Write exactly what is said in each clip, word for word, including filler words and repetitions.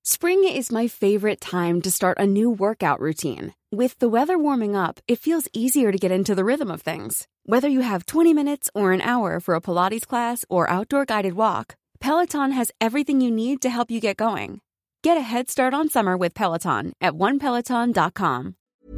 Spring is my favorite time to start a new workout routine. With the weather warming up, it feels easier to get into the rhythm of things. Whether you have twenty minutes or an hour for a Pilates class or outdoor guided walk, Peloton has everything you need to help you get going. Get a head start on summer with Peloton at one peloton dot com.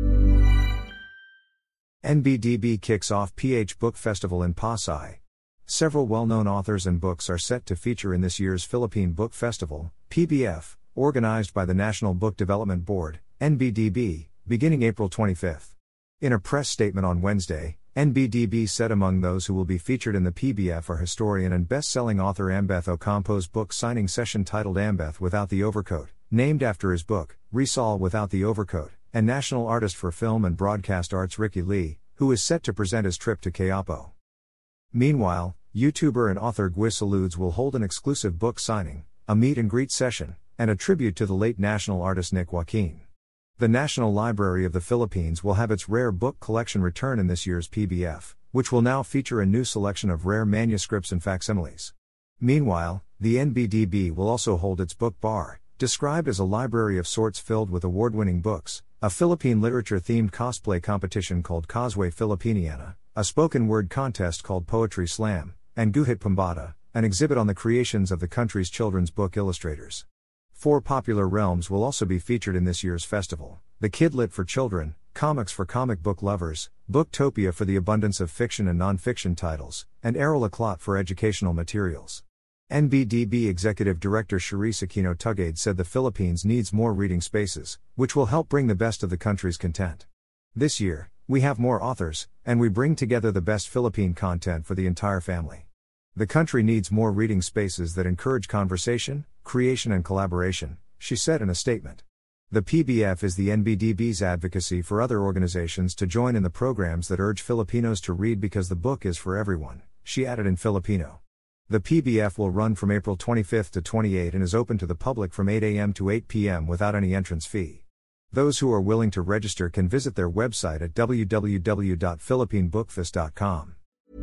N B D B kicks off P H Book Festival in Pasay. Several well-known authors and books are set to feature in this year's Philippine Book Festival, P B F, organized by the National Book Development Board, N B D B, beginning April twenty-fifth. In a press statement on Wednesday, N B D B said among those who will be featured in the P B F are historian and best-selling author Ambeth Ocampo's book signing session titled Ambeth Without the Overcoat, named after his book, Rizal Without the Overcoat, and national artist for film and broadcast arts Ricky Lee, who is set to present his trip to Quiapo. Meanwhile, YouTuber and author Gui Saludes will hold an exclusive book signing, a meet-and-greet session, and a tribute to the late national artist Nick Joaquin. The National Library of the Philippines will have its rare book collection return in this year's P B F, which will now feature a new selection of rare manuscripts and facsimiles. Meanwhile, the N B D B will also hold its book bar, described as a library of sorts filled with award-winning books, a Philippine literature-themed cosplay competition called Causeway Filipiniana, a spoken-word contest called Poetry Slam, and Guhit Pambata, an exhibit on the creations of the country's children's book illustrators. Four popular realms will also be featured in this year's festival: the Kidlit for children, comics for comic book lovers, Booktopia for the abundance of fiction and non-fiction titles, and Aral Aklat for educational materials. N B D B Executive Director Charisse Aquino Tugade said the Philippines needs more reading spaces, which will help bring the best of the country's content. This year, we have more authors, and we bring together the best Philippine content for the entire family. The country needs more reading spaces that encourage conversation, creation and collaboration, she said in a statement. The P B F is the N B D B's advocacy for other organizations to join in the programs that urge Filipinos to read because the book is for everyone, she added in Filipino. The P B F will run from April twenty-fifth to twenty-eighth and is open to the public from eight a.m. to eight p.m. without any entrance fee. Those who are willing to register can visit their website at w w w dot philippine book fest dot com.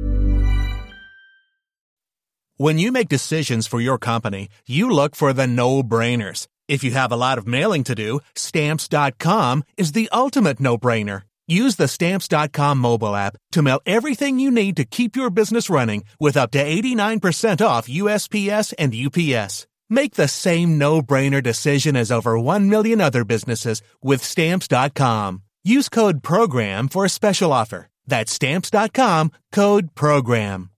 When you make decisions for your company, you look for the no-brainers. If you have a lot of mailing to do, Stamps dot com is the ultimate no-brainer. Use the Stamps dot com mobile app to mail everything you need to keep your business running with up to eighty-nine percent off U S P S and U P S. Make the same no-brainer decision as over one million other businesses with Stamps dot com. Use code PROGRAM for a special offer. That's Stamps dot com, code PROGRAM.